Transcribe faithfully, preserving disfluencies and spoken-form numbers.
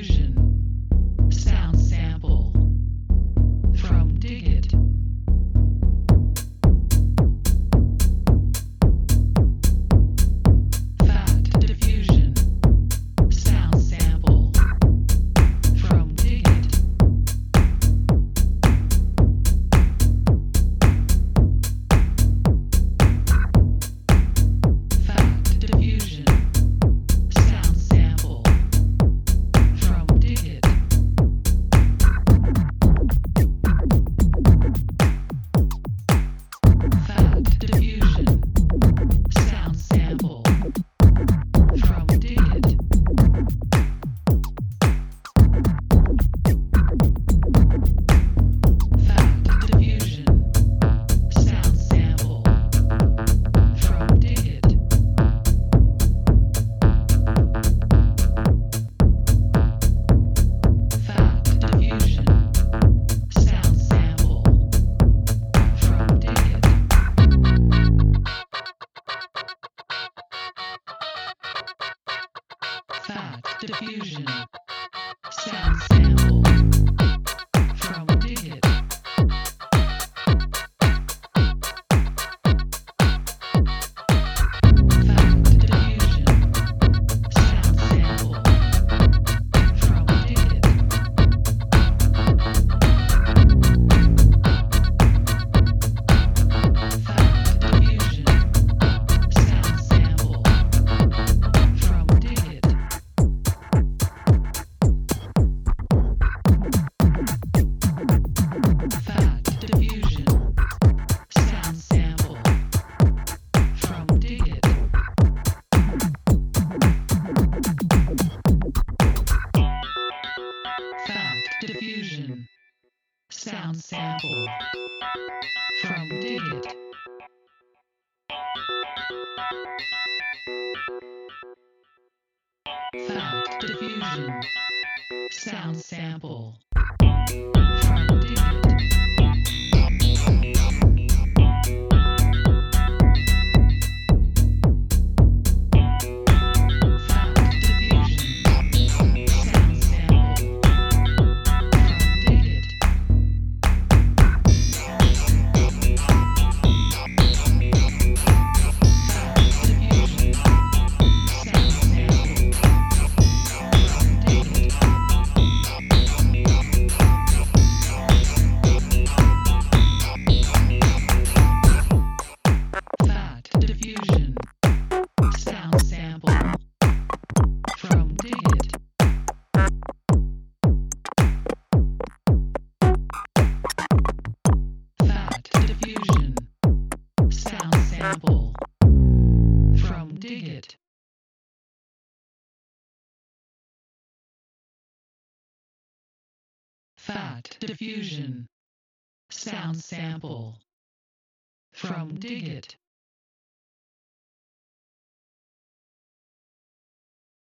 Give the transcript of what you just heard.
Diffusion. Sound sample from Dig It. Fat diffusion. Sound sample from Dig It. Fat diffusion. Sound sample from Dig It. Fat diffusion. Sound sample from Dig It. Fat diffusion. Sound sample from Dig It. Fat diffusion. Sound sample from Dig It. Fat diffusion. Sound sample from Dig It. Fat diffusion. Sound sample from Dig It. Fat diffusion. Sound sample from Dig It. Fat diffusion. Sound sample from Dig It. Fat diffusion. Sound sample from Dig It. Fat diffusion. Sound sample from Dig It. Fat diffusion. Sound sample from Dig It. Fat diffusion. Sound sample from Dig It. Fat diffusion. Sound sample from Dig It. Fat diffusion. Sound sample from Dig It. Fat diffusion. Sound sample from Dig It.